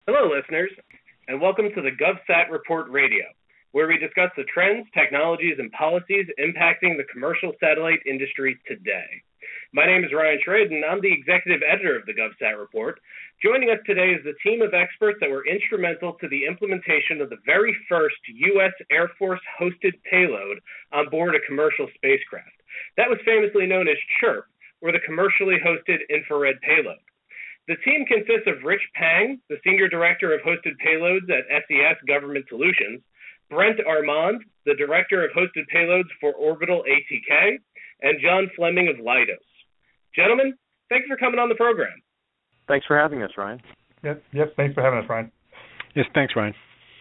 Hello, listeners, and welcome to the GovSat Report Radio, where we discuss the trends, technologies, and policies impacting the commercial satellite industry today. My name is Ryan Schraden, and I'm the executive editor of the GovSat Report. Joining us today is the team of experts that were instrumental to the implementation of the very first U.S. Air Force-hosted payload on board a commercial spacecraft. That was famously known as CHIRP, or the Commercially Hosted Infrared Payload. The team consists of Rich Pang, the Senior Director of Hosted Payloads at SES Government Solutions, Brent Armand, the Director of Hosted Payloads for Orbital ATK, and John Fleming of Leidos. Gentlemen, thanks for coming on the program. Thanks for having us, Ryan. Yes, thanks for having us, Ryan. Yes, thanks, Ryan.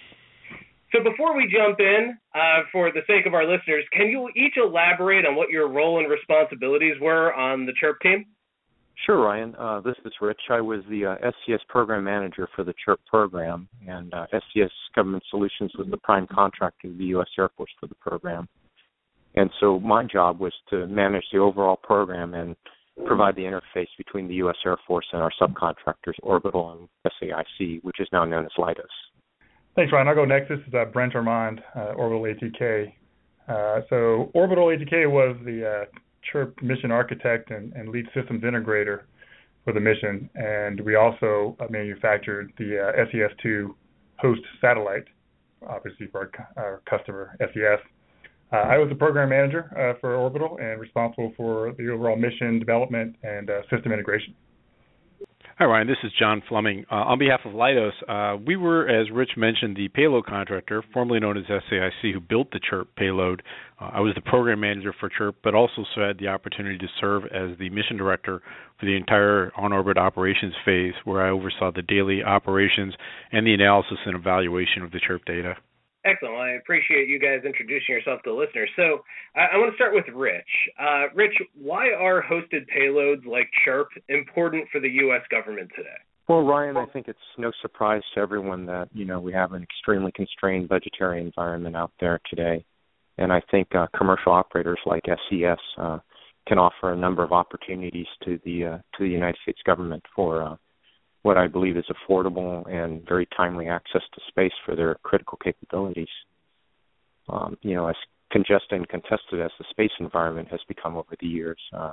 So before we jump in, for the sake of our listeners, can you each elaborate on what your role and responsibilities were on the CHIRP team? Sure, Ryan. This is Rich. I was the SCS program manager for the CHIRP program, and SCS Government Solutions was the prime contractor of the U.S. Air Force for the program. And so my job was to manage the overall program and provide the interface between the U.S. Air Force and our subcontractors, Orbital and SAIC, which is now known as Leidos. Thanks, Ryan. I'll go next. This is Brent Armand, Orbital ATK. So Orbital ATK was the CHIRP mission architect and lead systems integrator for the mission, and we also manufactured the SES-2 host satellite, obviously for our customer, SES. I was the program manager for Orbital and responsible for the overall mission development and system integration. Hi, Ryan. This is John Fleming. On behalf of Leidos, we were, as Rich mentioned, the payload contractor, formerly known as SAIC, who built the CHIRP payload. I was the program manager for CHIRP, but also had the opportunity to serve as the mission director for the entire on-orbit operations phase, where I oversaw the daily operations and the analysis and evaluation of the CHIRP data. Excellent. Well, I appreciate you guys introducing yourself to the listeners. So I want to start with Rich. Rich, why are hosted payloads like CHIRP important for the U.S. government today? Well, Ryan, I think it's no surprise to everyone that, we have an extremely constrained budgetary environment out there today. And I think commercial operators like SES can offer a number of opportunities to the United States government for what I believe is affordable and very timely access to space for their critical capabilities. As congested and contested as the space environment has become over the years,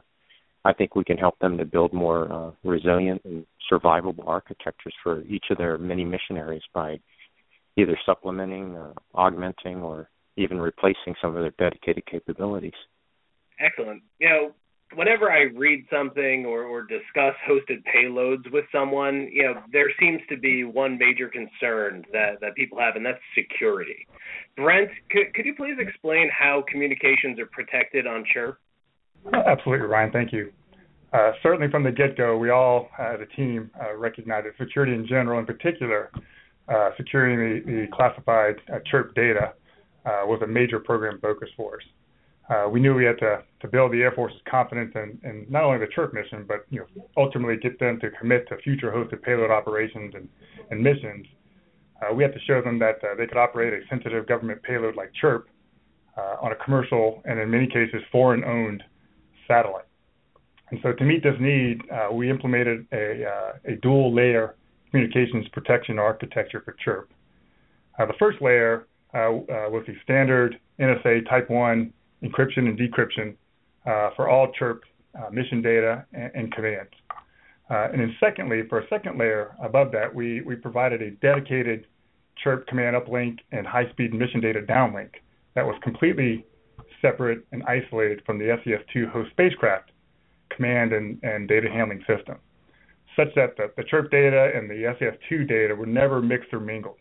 I think we can help them to build more resilient and survivable architectures for each of their many mission areas by either supplementing, augmenting, or even replacing some of their dedicated capabilities. Excellent. Whenever I read something or discuss hosted payloads with someone, there seems to be one major concern that people have, and that's security. Brent, could you please explain how communications are protected on CHIRP? Absolutely, Ryan. Thank you. Certainly from the get-go, we all, as a team, recognize that security in general, in particular, securing the classified CHIRP data was a major program focus for us. We knew we had to build the Air Force's confidence in not only the CHIRP mission, but ultimately get them to commit to future hosted payload operations and missions. We had to show them that they could operate a sensitive government payload like CHIRP on a commercial and, in many cases, foreign-owned satellite. And so to meet this need, we implemented a dual-layer communications protection architecture for CHIRP. The first layer was the standard NSA Type 1 encryption and decryption for all CHIRP mission data and commands. And then secondly, for a second layer above that, we provided a dedicated CHIRP command uplink and high-speed mission data downlink that was completely separate and isolated from the SES-2 host spacecraft command and data handling system, such that the CHIRP data and the SES-2 data were never mixed or mingled.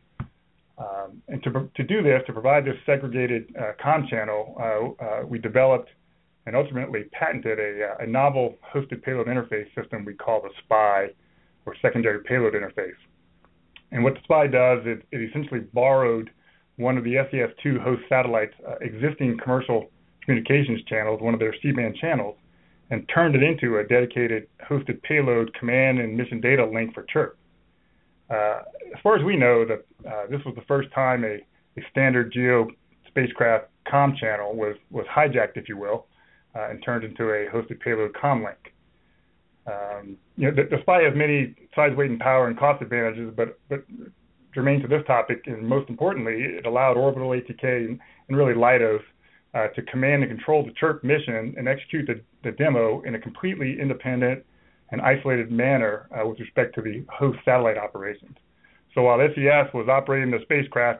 And to do this, to provide this segregated comm channel, we developed and ultimately patented a novel hosted payload interface system we call the SPY, or Secondary Payload Interface. And what the SPY does is it essentially borrowed one of the SES-2 host satellites' existing commercial communications channels, one of their C-band channels, and turned it into a dedicated hosted payload command and mission data link for CHIRP. As far as we know, this was the first time a standard GEO spacecraft comm channel was hijacked, if you will, and turned into a hosted payload comm link. Despite as many size, weight, and power and cost advantages, but germane to this topic, and most importantly, it allowed orbital ATK and really Leidos to command and control the CHIRP mission and execute the demo in a completely independent and isolated manner with respect to the host satellite operations. So while SES was operating the spacecraft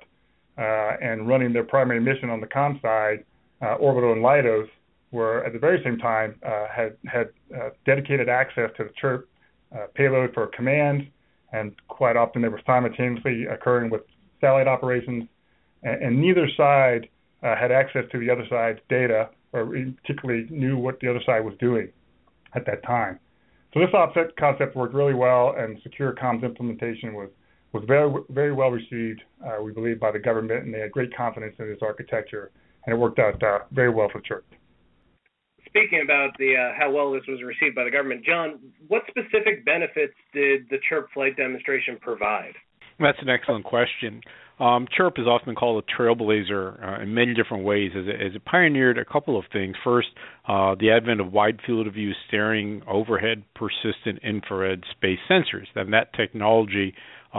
and running their primary mission on the comm side, Orbital and Leidos were at the very same time had dedicated access to the CHIRP payload for command, and quite often they were simultaneously occurring with satellite operations, and neither side had access to the other side's data, or particularly knew what the other side was doing at that time. So this concept worked really well, and secure comms implementation was very, very well received, we believe, by the government, and they had great confidence in its architecture, and it worked out very well for CHIRP. Speaking about how well this was received by the government, John, what specific benefits did the CHIRP flight demonstration provide? That's an excellent question. CHIRP is often called a trailblazer in many different ways, as it pioneered a couple of things. First, the advent of wide field of view staring overhead persistent infrared space sensors. And that technology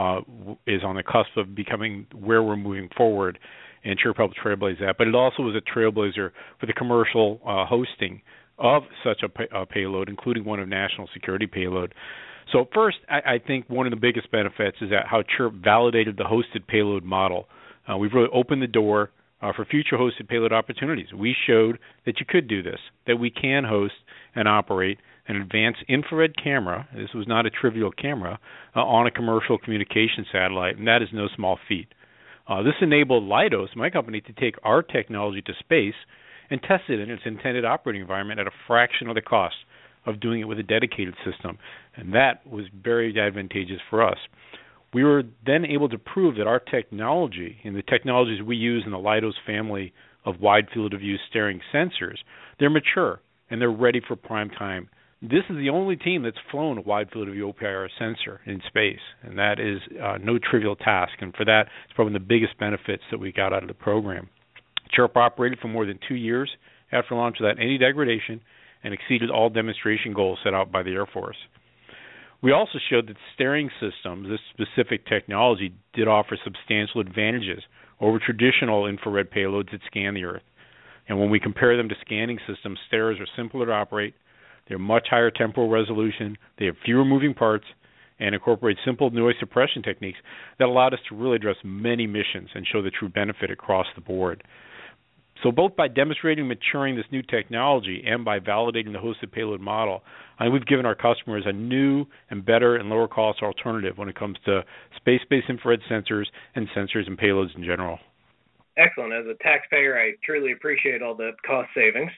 is on the cusp of becoming where we're moving forward, and CHIRP helped trailblaze that. But it also was a trailblazer for the commercial hosting of such a payload, including one of national security payload. So first, I think one of the biggest benefits is that how CHIRP validated the hosted payload model. We've really opened the door for future hosted payload opportunities. We showed that you could do this, that we can host and operate an advanced infrared camera. This was not a trivial camera on a commercial communication satellite, and that is no small feat. This enabled Leidos, my company, to take our technology to space and test it in its intended operating environment at a fraction of the cost of doing it with a dedicated system, and that was very advantageous for us. We were then able to prove that our technology and the technologies we use in the Leidos family of wide field of view staring sensors, they're mature and they're ready for prime time. This is the only team that's flown a wide field of view OPIR sensor in space, and that is no trivial task, and for that, it's probably the biggest benefits that we got out of the program. CHIRP operated for more than 2 years after launch without any degradation and exceeded all demonstration goals set out by the Air Force. We also showed that staring systems, this specific technology, did offer substantial advantages over traditional infrared payloads that scan the Earth. And when we compare them to scanning systems, starers are simpler to operate, they're much higher temporal resolution, they have fewer moving parts, and incorporate simple noise suppression techniques that allowed us to really address many missions and show the true benefit across the board. So both by demonstrating and maturing this new technology and by validating the hosted payload model, we've given our customers a new and better and lower cost alternative when it comes to space-based infrared sensors and sensors and payloads in general. Excellent. As a taxpayer, I truly appreciate all the cost savings.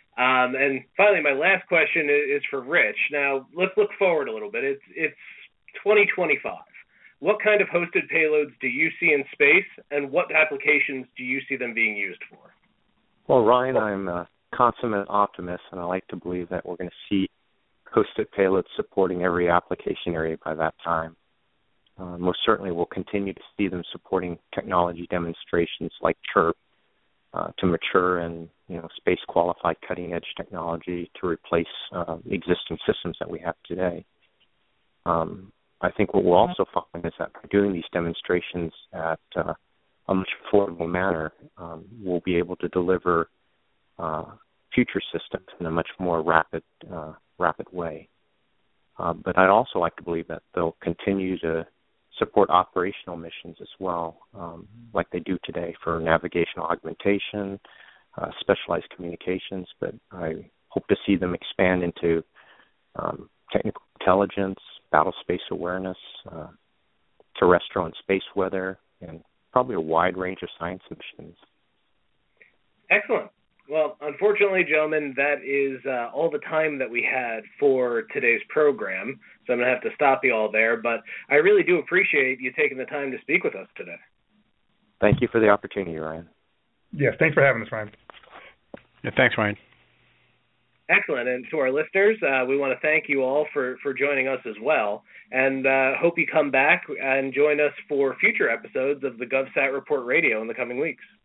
And finally, my last question is for Rich. Now, let's look forward a little bit. It's 2025. What kind of hosted payloads do you see in space, and what applications do you see them being used for? Well, Ryan, I'm a consummate optimist, and I like to believe that we're going to see hosted payloads supporting every application area by that time. Most certainly we'll continue to see them supporting technology demonstrations like CHIRP to mature and space-qualified cutting-edge technology to replace existing systems that we have today. I think what we'll also find is that by doing these demonstrations at a much affordable manner, we'll be able to deliver future systems in a much more rapid way. But I'd also like to believe that they'll continue to support operational missions as well, like they do today for navigational augmentation, specialized communications. But I hope to see them expand into technical intelligence, battle space awareness, terrestrial and space weather, and probably a wide range of science missions. Excellent. Well, unfortunately, gentlemen, that is all the time that we had for today's program, so I'm going to have to stop you all there, but I really do appreciate you taking the time to speak with us today. Thank you for the opportunity, Ryan. Yes, thanks for having us, Ryan. Yeah, thanks, Ryan. Excellent. And to our listeners, we want to thank you all for joining us as well, and hope you come back and join us for future episodes of the GovSat Report Radio in the coming weeks.